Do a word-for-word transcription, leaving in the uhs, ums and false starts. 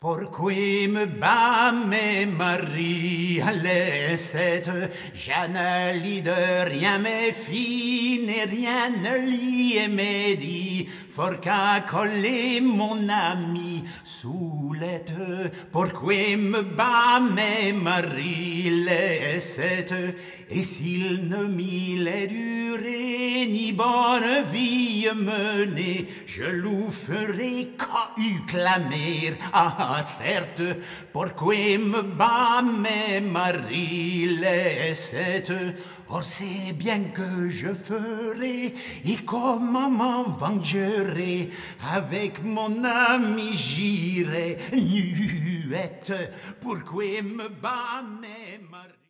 Pourquoi me bat mes maris à l'essette? Je ne lis de rien mes filles, ni rien ne lit et me dit. For qu'à coller mon ami sous l'ette. Pourquoi me bat mes maris l'essette? Et s'il ne m'y l'est duré, ni bonne vie menée, je l'ou ferai qu'à eu clamer. Ah, certes, pourquoi me bat mes maris l'essette? Or c'est bien que je ferai, et comment m'en vengerai, avec mon ami j'irai nuette. Pourquoi me bat mes maris?